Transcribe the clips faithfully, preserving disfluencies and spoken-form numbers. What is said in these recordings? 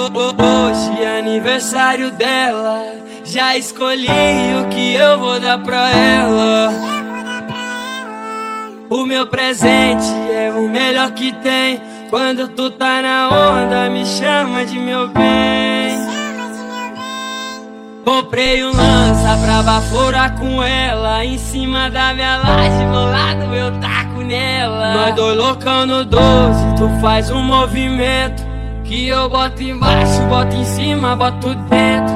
Hoje é aniversário dela, já escolhi o que eu vou dar pra ela. O meu presente é o melhor que tem. Quando tu tá na onda, me chama de meu bem. Comprei um lança pra baforar com ela. Em cima da minha laje, bolado eu taco nela. Nós dois loucão no doze, tu faz um movimento que eu boto embaixo, boto em cima, boto dentro.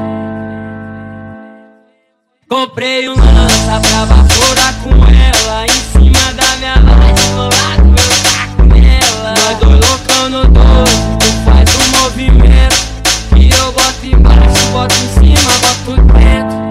Comprei um lança pra baforar com ela. Em cima da minha laje, bolado eu taco nela. Nós dois loucão no doze, tu faz um movimento que eu boto embaixo, boto em cima, boto dentro.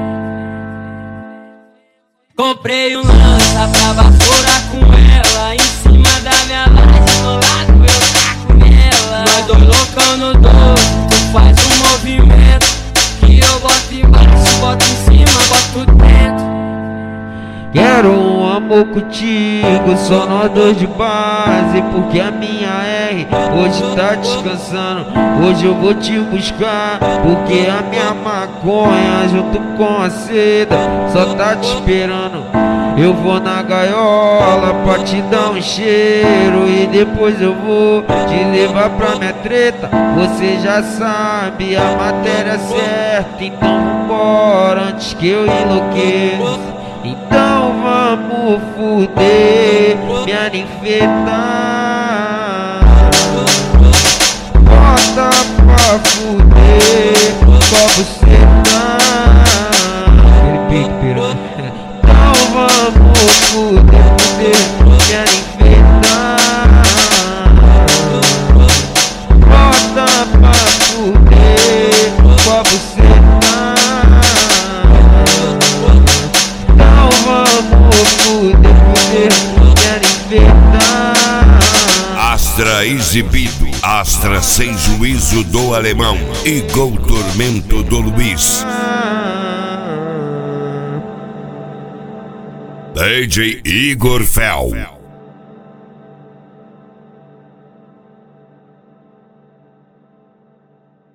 Comprei um lança pra baforar com ela. Em cima da minha laje, bolado eu taco nela. Nós dois loucão no doze, tu faz um movimento que eu boto embaixo, boto em cima, boto dentro. Quero um amor contigo, só nós dois de base. Porque a minha R hoje tá descansando. Hoje eu vou te buscar, porque a minha maconha junto com a seda só tá te esperando. Eu vou na gaiola pra te dar um cheiro e depois eu vou te levar pra minha treta. Você já sabe a matéria certa, então vambora antes que eu enlouqueça. Então vamos fuder, minha ninfeta. Bota pra fuder, qual você tá? Aquele pique, piranha. Então vamos fuder, fuder, minha ninfeta. Bota pra fuder, qual você tá? Fuder, fuder, quero inventar. Astra exibido, Astra sem juízo do alemão e Gol Tormento do Luiz. D J Igor Fel.